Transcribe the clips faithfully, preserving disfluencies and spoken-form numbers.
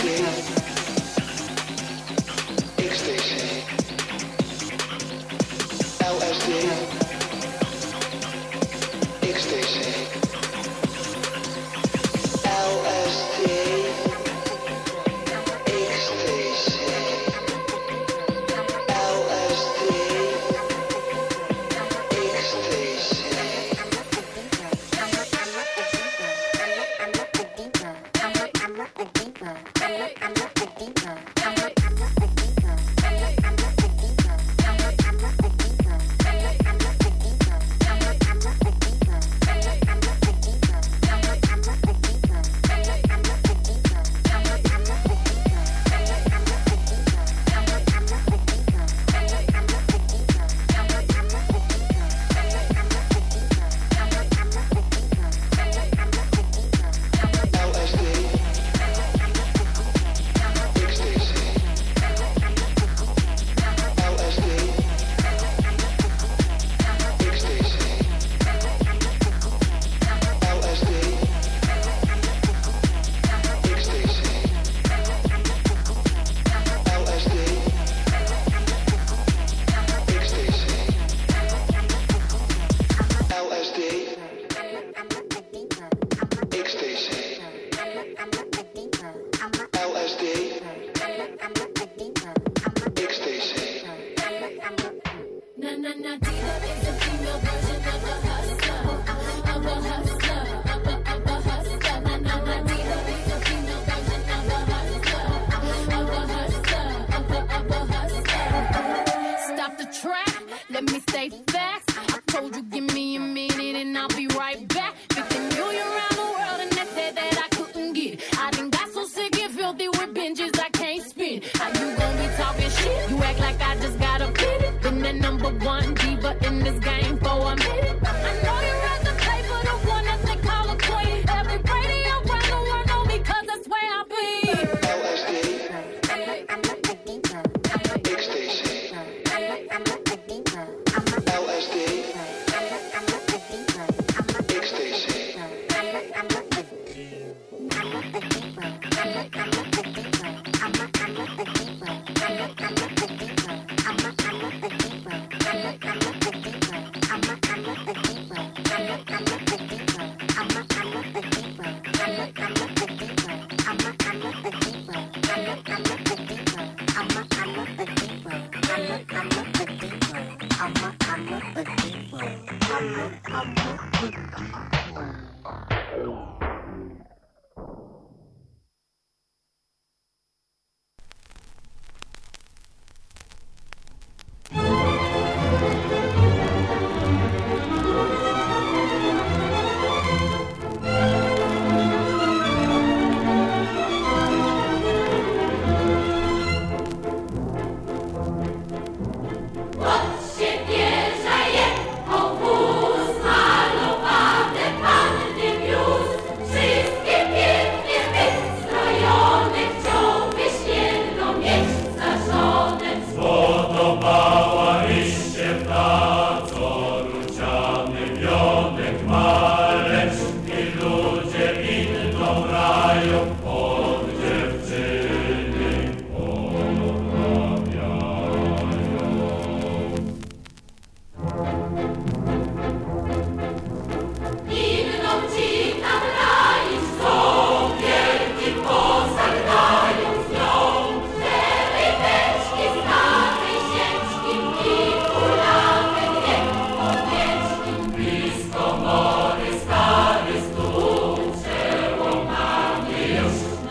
Deus.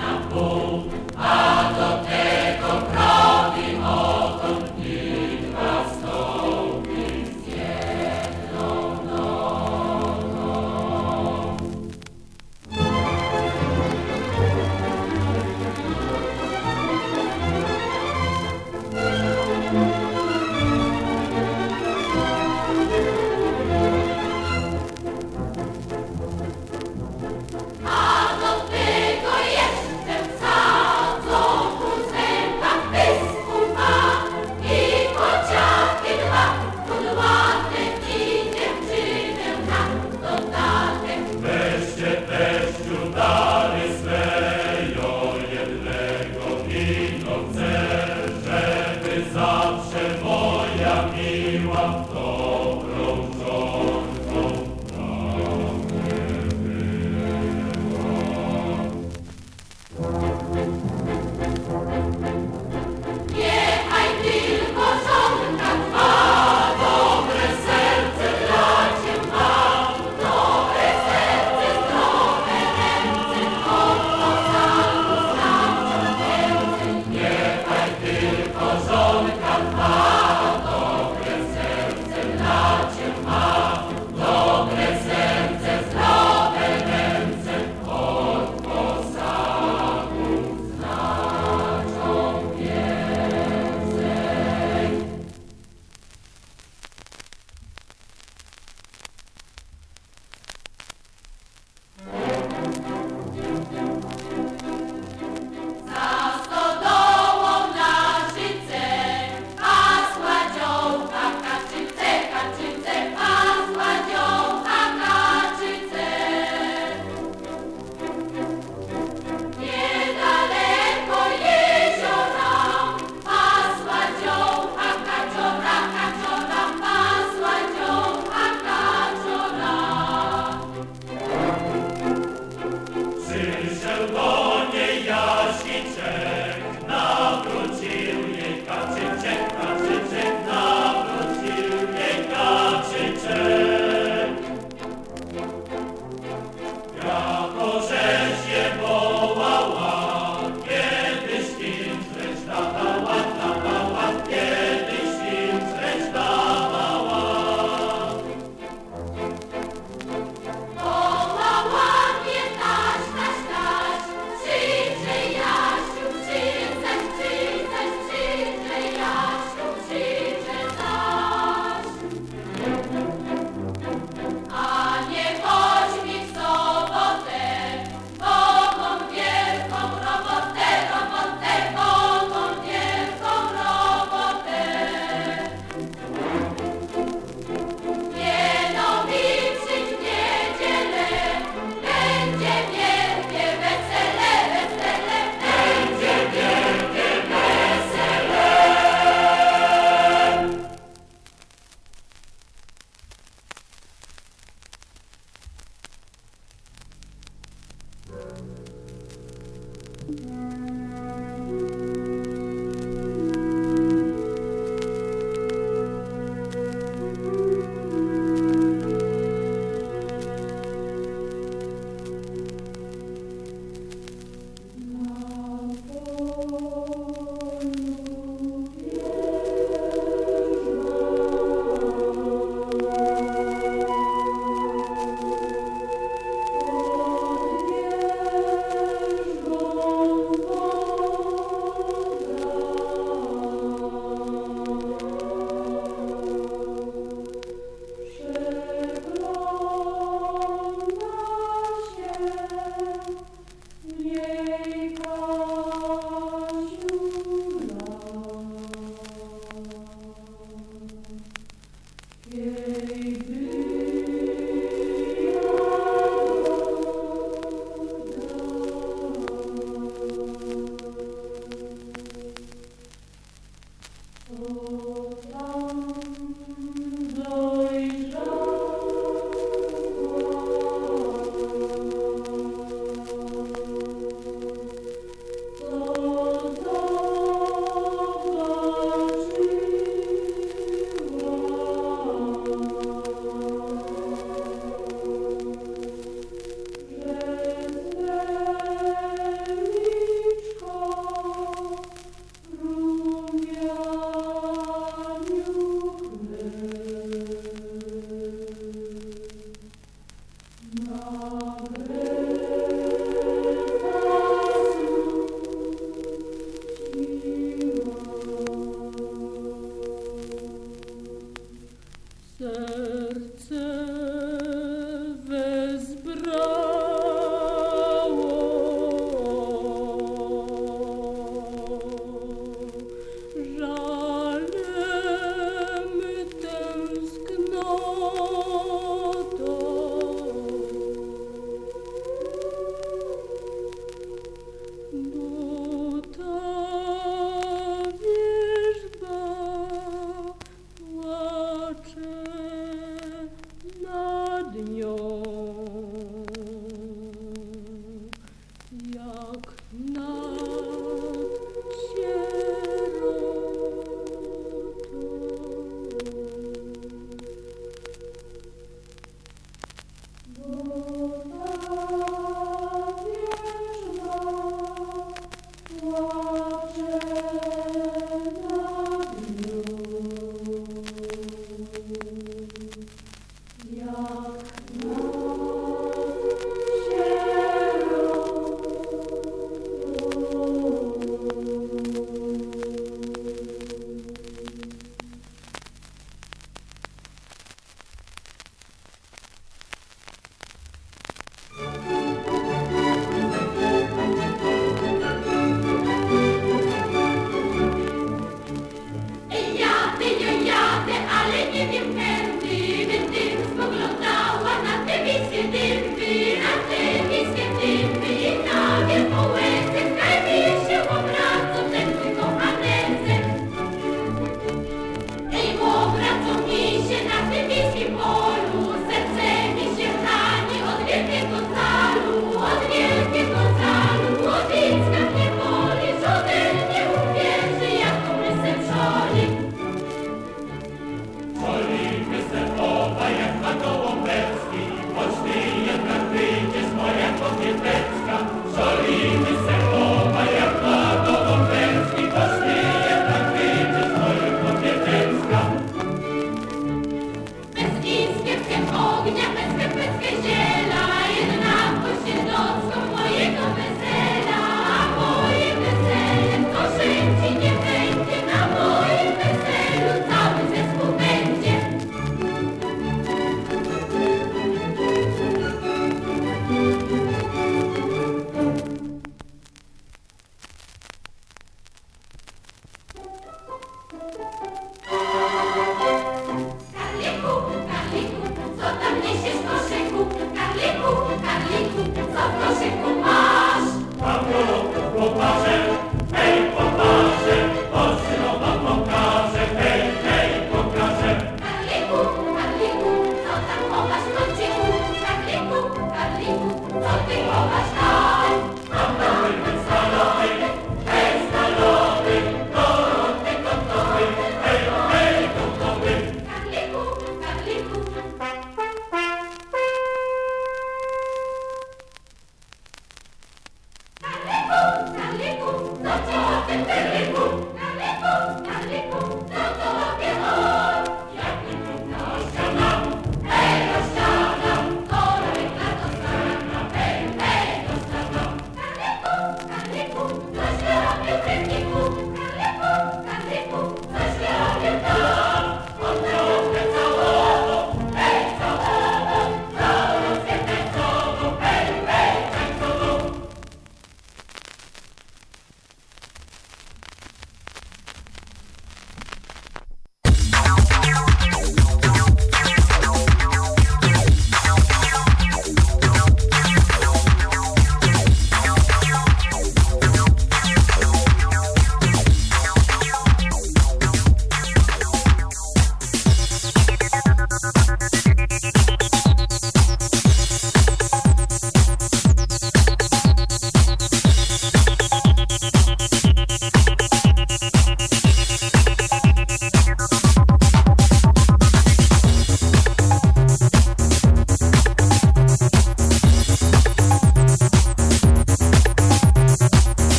Odbierzą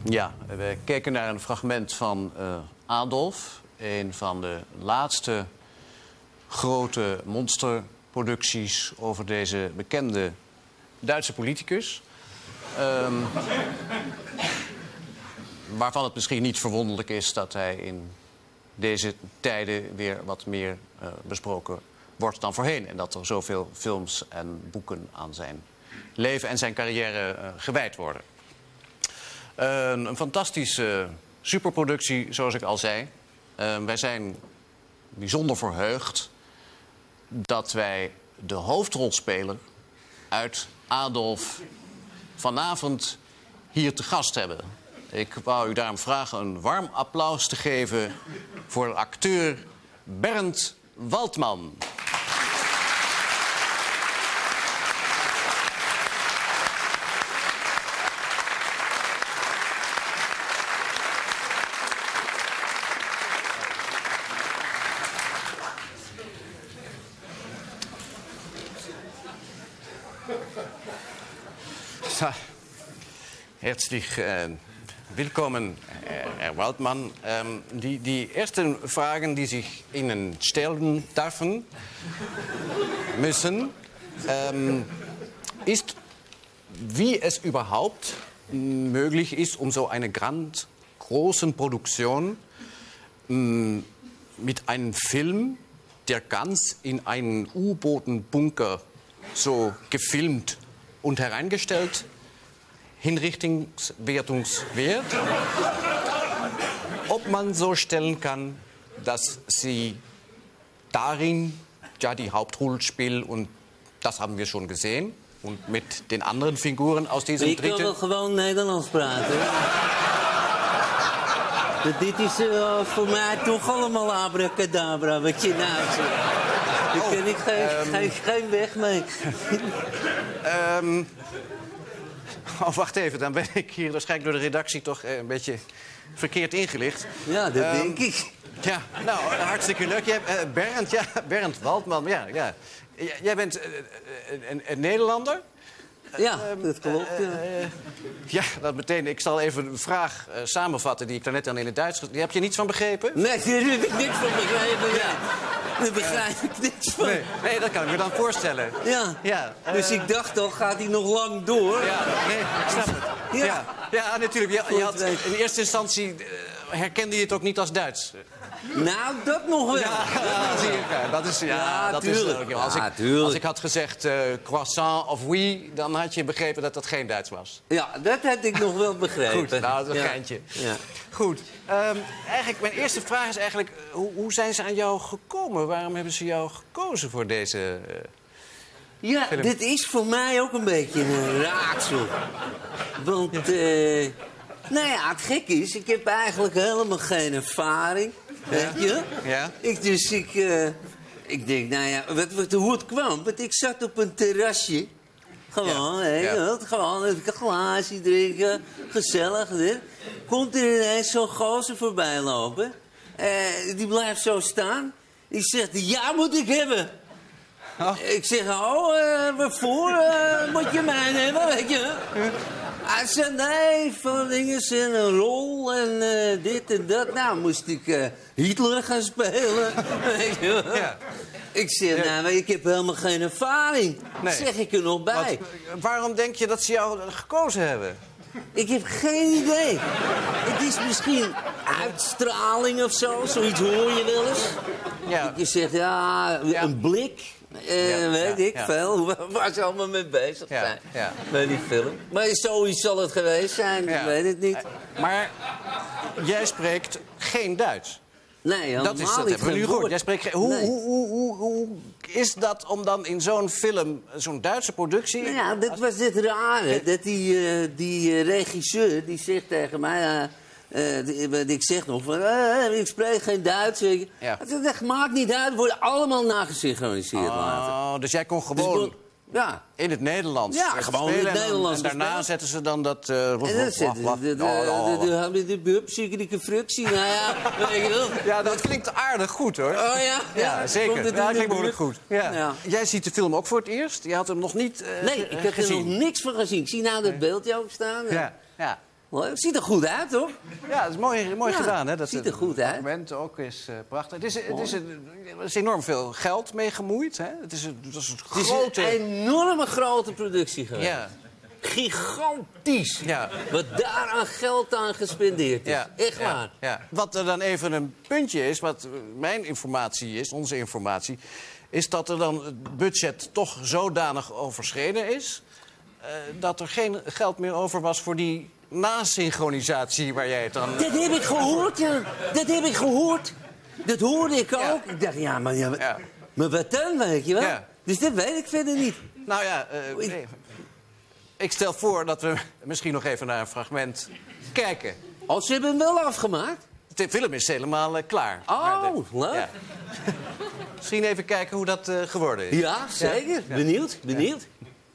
Ja, we keken naar een fragment van uh, Adolf. Een van de laatste grote monsterproducties over deze bekende Duitse politicus. Um, waarvan het misschien niet verwonderlijk is dat hij in deze tijden weer wat meer uh, besproken wordt dan voorheen. En dat er zoveel films en boeken aan zijn leven en zijn carrière uh, gewijd worden. Uh, een fantastische superproductie, zoals ik al zei. Uh, wij zijn bijzonder verheugd dat wij de hoofdrolspeler uit Adolf vanavond hier te gast hebben. Ik wou u daarom vragen een warm applaus te geven voor de acteur Bernd Waldman. Herzlich äh, willkommen, Herr Waldman. Ähm, die, die ersten Fragen, die sich Ihnen stellen dürfen müssen, ähm, ist, wie es überhaupt möglich ist, um so eine ganz große Produktion ähm, mit einem Film, der ganz in einen U-Bootenbunker so gefilmt und hereingestellt Hinrichtungswertungswert, ob man so stellen kann, dass sie darin ja die Hauptrolle spielen und das haben wir schon gesehen und mit den anderen Figuren aus diesem Ik kan wel gewoon Nederlands praten. Dit is uh, voor mij toch allemaal abracadabra wat je nou zegt. Daar ken ik geen, um, geen, geen weg mee. um, Oh, wacht even, dan ben ik hier waarschijnlijk door de redactie toch eh, een beetje verkeerd ingelicht. Ja, dat um, denk ik. Ja, nou, hartstikke leuk. Jij, uh, Bernd, ja, Bernd Waldman, ja, ja. J jij bent uh, een, een Nederlander? Ja, uh, dat klopt. Uh, uh, uh, ja, dat meteen. Ik zal even een vraag uh, samenvatten die ik daarnet dan in het Duits... Daar heb je niets van begrepen? Nee, daar heb ik niks van begrepen, ja. Daar begrijp ik niks van. Nee, nee, dat kan ik me dan voorstellen. Ja, ja uh, dus ik dacht al, gaat hij nog lang door? Ja, nee, ik snap het. Ja, ja, ja natuurlijk. Je, je had, in eerste instantie uh, herkende je het ook niet als Duits. Nou, dat nog wel. Ja, ja, zie je. Ja, dat is, ja, ja dat tuurlijk. is als, ja, ik, tuurlijk. als ik had gezegd uh, croissant of oui, dan had je begrepen dat dat geen Duits was. Ja, dat had ik nog wel begrepen. Goed, nou, dat is een ja. geintje. Ja. Goed. Um, eigenlijk, mijn eerste vraag is eigenlijk... Uh, hoe, hoe zijn ze aan jou gekomen? Waarom hebben ze jou gekozen voor deze uh, Ja, film? dit is voor mij ook een beetje een raadsel. Want, ja. Uh, nou ja, het gek is, ik heb eigenlijk helemaal geen ervaring. Weet je? Ja. Ik, dus ik, uh, ik denk, nou ja, wat, wat, hoe het kwam. Want ik zat op een terrasje. Gewoon, ja. Hè, ja. Gewoon een glaasje drinken. Gezellig, hè. Komt er ineens zo'n gozer voorbij lopen. Uh, die blijft zo staan. Die zegt, ja, moet ik hebben. Oh. Ik zeg, oh, uh, waarvoor uh, moet je mij hebben, weet je? Hij zei, nee, van dingen en een rol en uh, dit en dat. Nou, moest ik uh, Hitler gaan spelen, weet je? Ja. Ik zeg, ja. nou, ik heb helemaal geen ervaring. Nee. Zeg ik er nog bij. Wat, waarom denk je dat ze jou gekozen hebben? Ik heb geen idee. Het is misschien uitstraling of zo. Zoiets hoor je wel eens. Ja. Je zegt, ja, een ja. blik. Uh, ja, weet ja, ik ja. veel, waar ze allemaal mee bezig zijn. Ja, ja. Bij die film. Maar zoiets zal het geweest zijn, ja. ik weet het niet. Maar jij spreekt geen Duits. Nee, helemaal dat is, dat niet. hebben we nu gehoord. Jij spreekt geen... hoe, nee. hoe, hoe, hoe, hoe is dat om dan in zo'n film, zo'n Duitse productie... Nou ja, dat was het rare. Dat die, uh, die uh, regisseur, die zegt tegen mij... Uh, Uh, ik zeg nog van, uh, ik spreek geen Duits. Ja. Dat maakt niet uit, we worden allemaal nagesynchroniseerd oh, later. Dus jij kon gewoon dus, ja. in het Nederlands ja, gewoon in het Nederlands. En, en daarna zetten ze dan dat... Uh, en dan zetten ze de, de, de, de bubziekelijke fractie, nou ja, weet je wel. Ja, dat klinkt aardig goed, hoor. Oh ja? Ja, ja zeker. Ja, dat klinkt behoorlijk goed. Ja. Ja. Jij ziet de film ook voor het eerst? Je had hem nog niet uh, Nee, ik heb er nog niks van gezien. Ik zie nou dat beeldje ook staan. Ja, ja. Het ziet er goed uit, toch? Ja, het is mooi, mooi Ja, gedaan. Hè? Dat ziet er goed uit. Het document ook is uh, prachtig. Het is, het is een, er is enorm veel geld mee gemoeid. Hè? Het is een, het is een Het is grote... een enorme grote productie geweest. Ja. Gigantisch. Ja. Wat daar aan geld aan gespendeerd is. Ja, Echt ja, waar. ja. Wat er dan even een puntje is, wat mijn informatie is, onze informatie... is dat er dan het budget toch zodanig overschreden is... Uh, dat er geen geld meer over was voor die nasynchronisatie waar jij het dan... Dat heb ik gehoord, ja. Dat heb ik gehoord. Dat hoorde ik ook. Ja. Ik dacht, ja, maar, ja, maar, Ja. maar wat dan, weet je wel? Ja. Dus dat weet ik verder niet. Nou ja, uh, nee. Ik stel voor dat we misschien nog even naar een fragment kijken. Oh, ze hebben hem wel afgemaakt? De film is helemaal uh, klaar. Oh, Maar de- leuk. ja. Misschien even kijken hoe dat uh, geworden is. Ja, zeker. Ja. Benieuwd, benieuwd.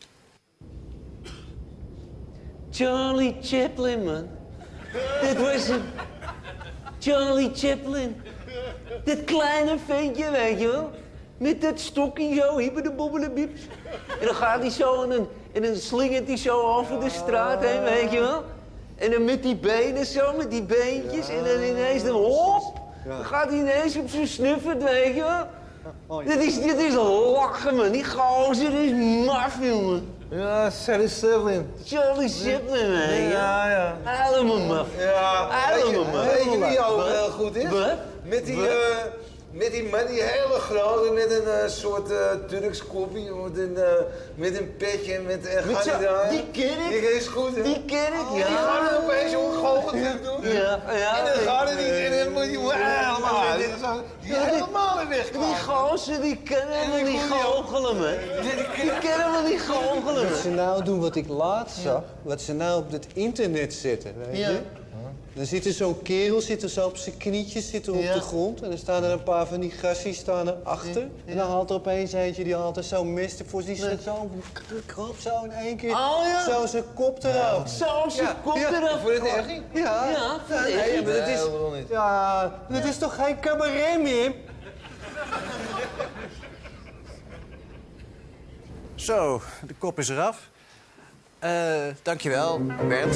Charlie Chaplin, man. Dat was hem. Charlie Chaplin. Dat kleine ventje, weet je wel. Met dat stokje zo, hippe de bobbele bips. En dan gaat hij zo en dan, en dan slingert hij zo over de straat heen, weet je wel. En dan met die benen zo, met die beentjes. En dan ineens, dan hop. Dan gaat hij ineens op zijn snuffert, weet je wel. Dit is, dit is lachen, man. Die gozer is maf, jongen. Ja, Charlie Chaplin. Charlie Chaplin, man. Ja, ja. Helemaal maf. Ja, weet je, Helemaal maf. weet je wie ook Wat? heel goed is? Wat? Met die, Wat? eh, met die man, die hele grote, met een eh, soort eh, Turks koppie, met een, eh, met een petje en met... Uh, Met zo- die ken ik. Die is goed, hè? Die ken ik, Die ja. gaat er opeens zo'n goocheltruc doen. Ja, ja. En dan gaat het niet en dan moet hij helemaal die- zo- die Ja, die- helemaal in weg Die komen. gozer, die kan helemaal die niet goeie ook. goochelen, man. Die kan helemaal niet goochelen, Wat ze man. nou doen, wat ik laatst zag, wat ze nou op het internet zetten, weet Ja. je? Dan zit er zo'n kerel, zit er zo op zijn knietjes, zit er op Ja. de grond. En dan staan er een paar van die gassies staan er achter. En dan haalt er opeens eentje, die haalt er zo'n mes voor. Die zet zo'n krop zo in één keer. Oh, ja. Zo zijn kop eraf. Zo, zijn Ja, kop ja. eraf. Voor het echt? Ja. Ja, voor het nee, echt. maar dat Nee, is... waarom niet? Ja, dat is toch geen cabaret meer? Zo, de kop is eraf. Uh, dankjewel, Bert.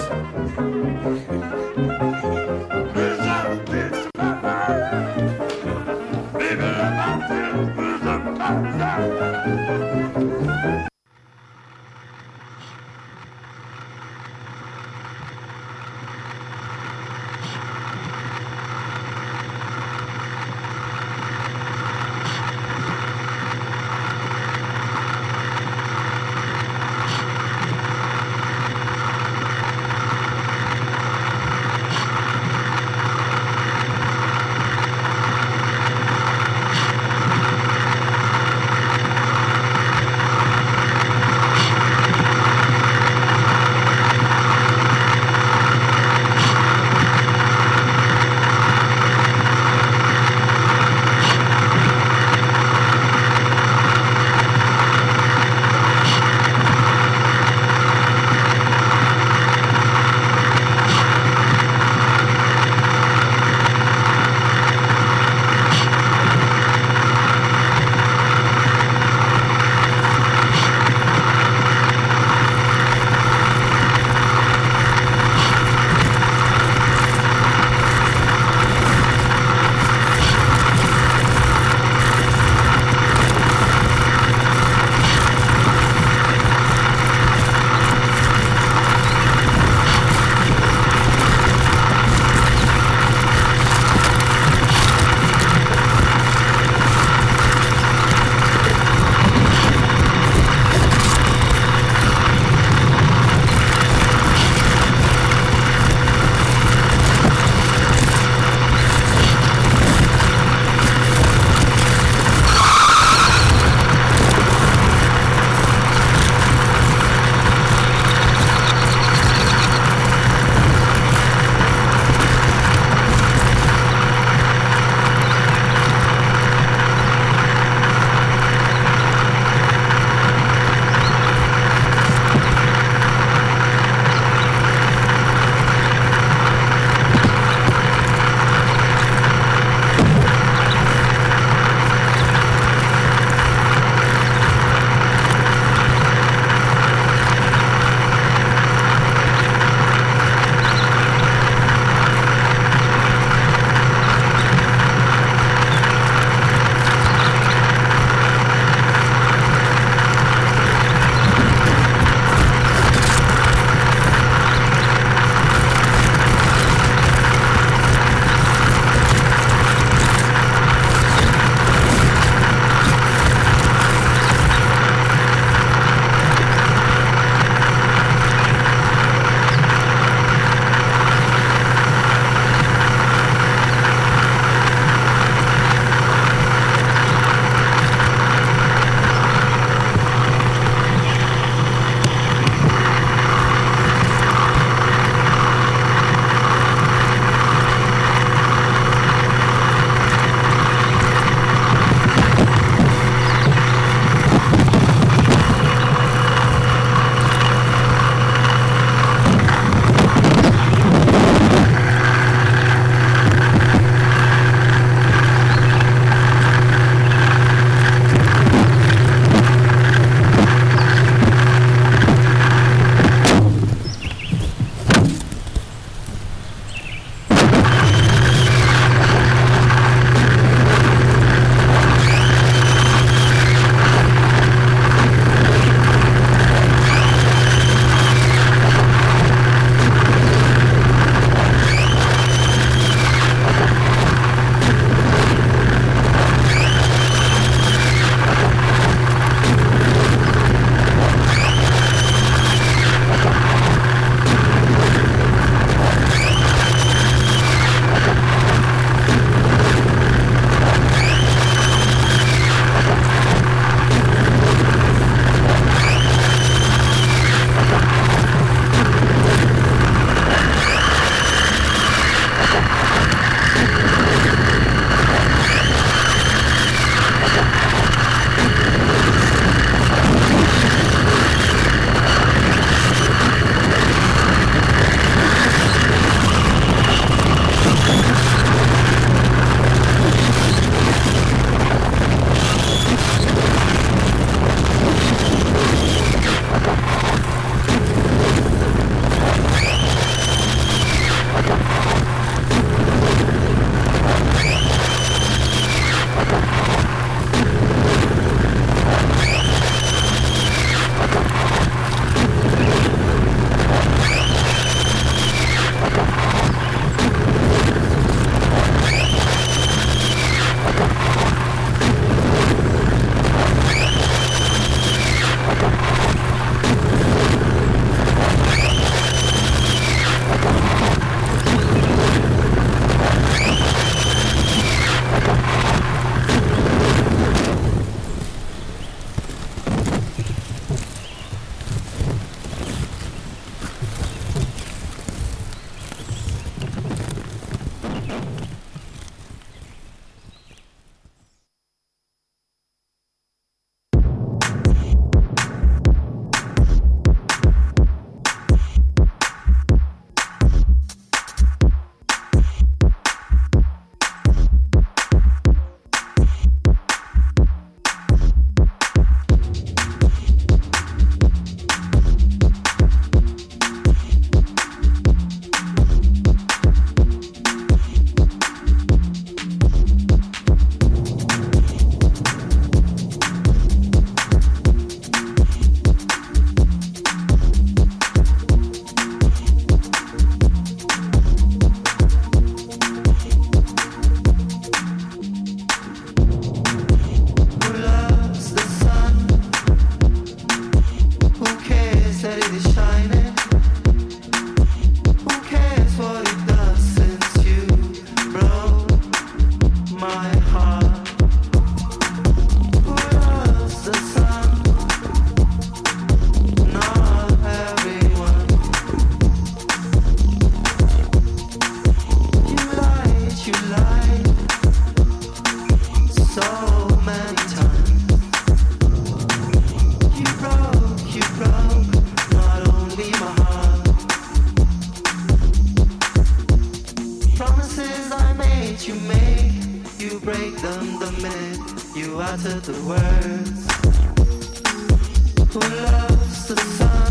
freedom the minute you utter the words. Who loves the sun?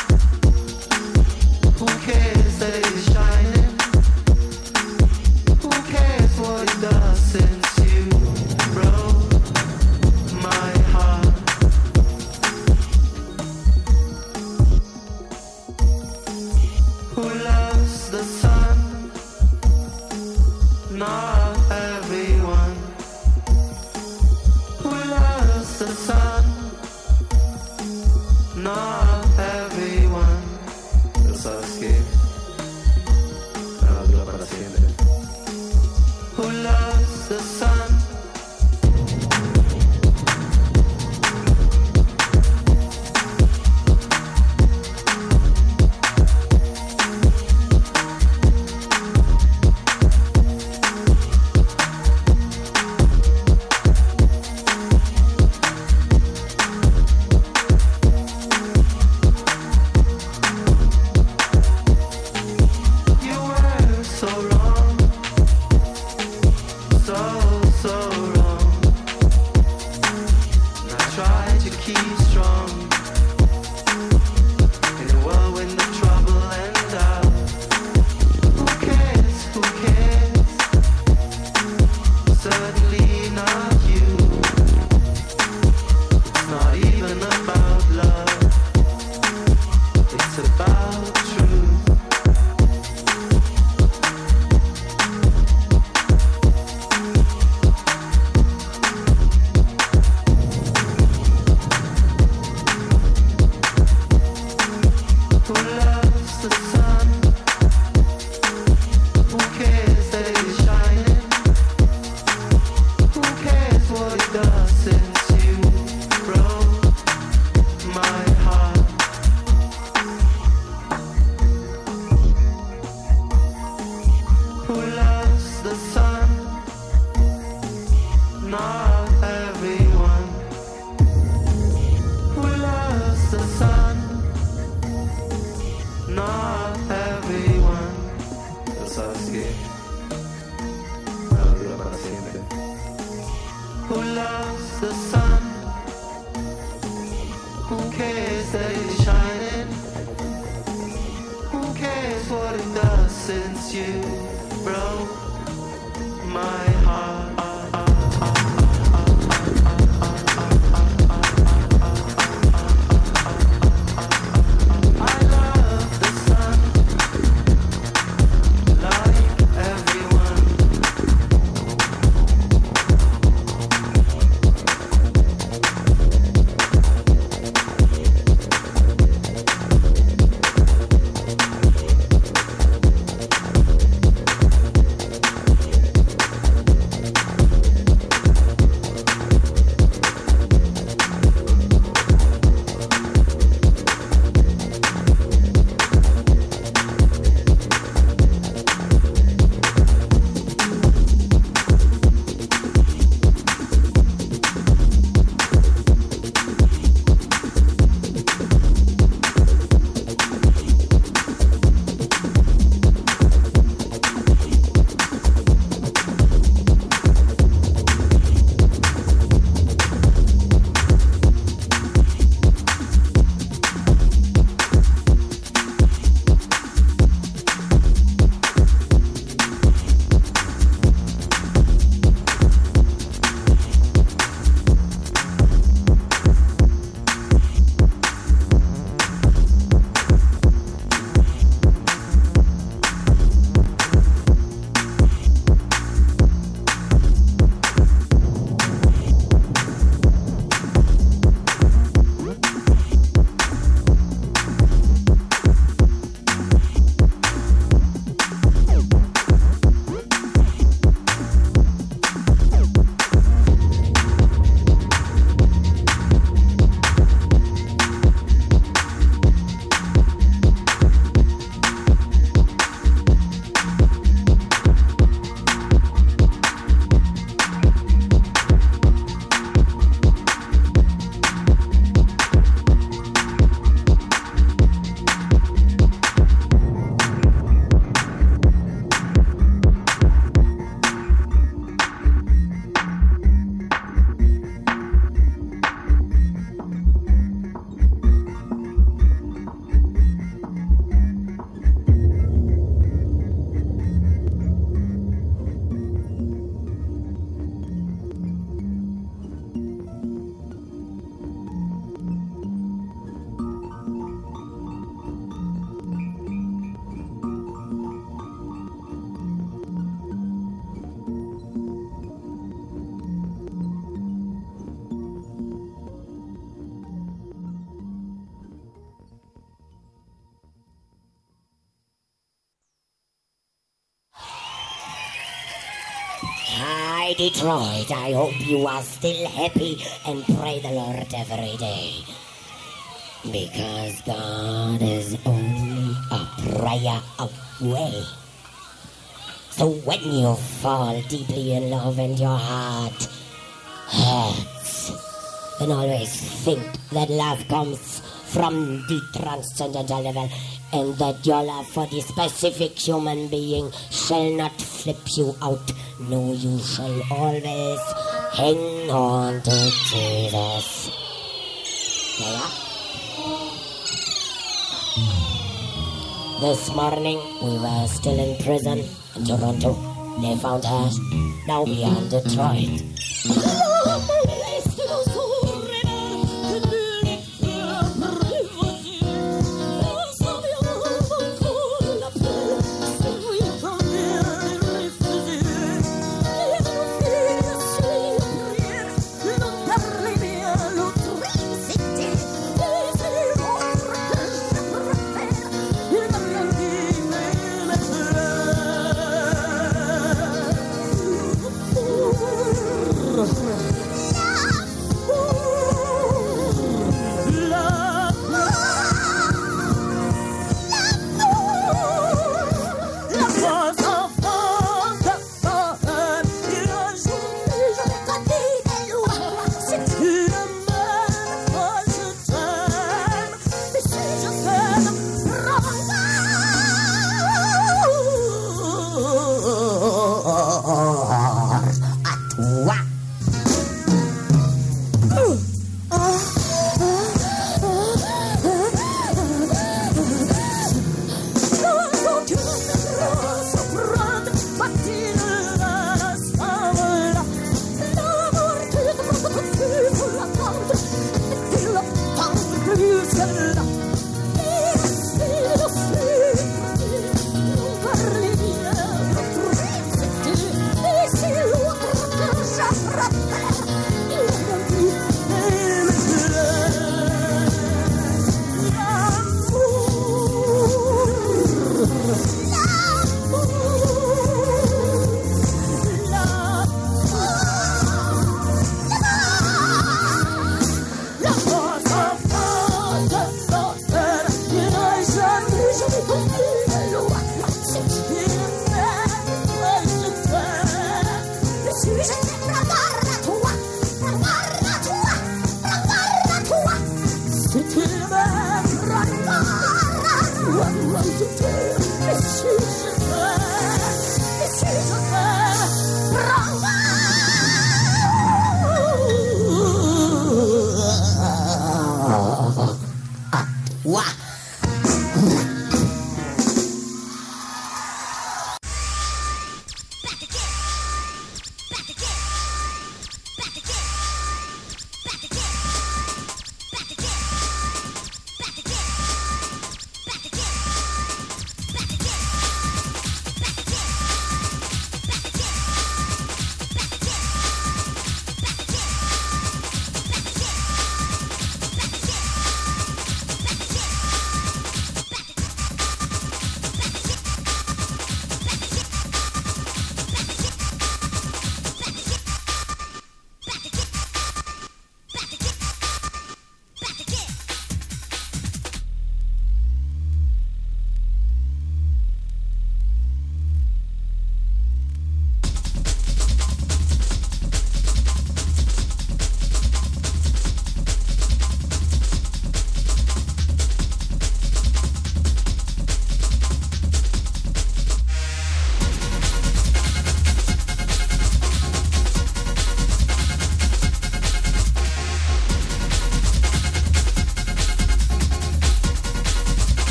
Who cares that it is shining? Who cares what it does since you broke my heart? Who loves the sun? Not everyone. Who loves the sun? Not everyone. Pero sabes que nada dura para siempre. Who loves the sun? Hi, Detroit. I hope you are still happy and pray the Lord every day. Because God is only a prayer away. So when you fall deeply in love and your heart hurts, then always think that love comes from the transcendental level, and that your love for the specific human being shall not flip you out. No, you shall always hang on to Jesus. Yeah? This morning we were still in prison in Toronto. They found her. Now we are in Detroit.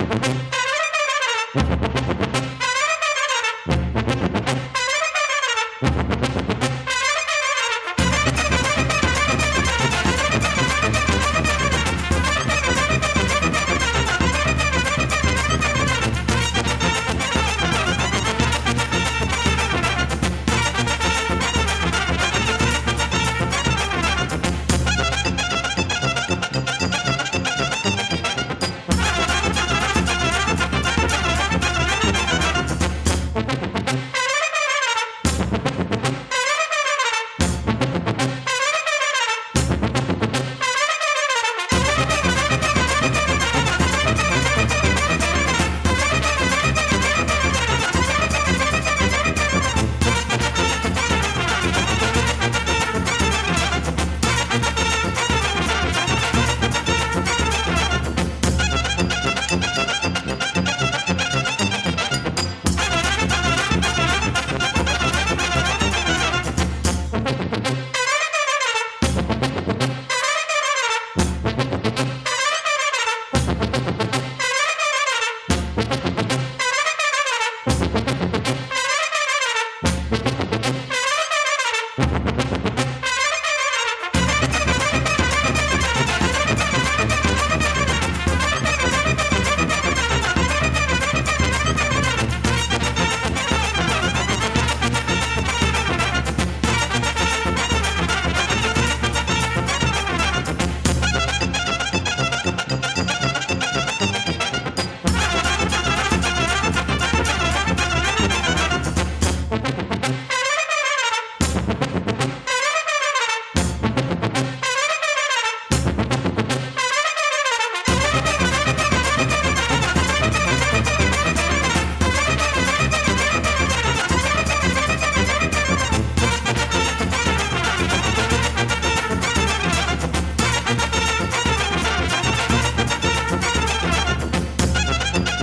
Thank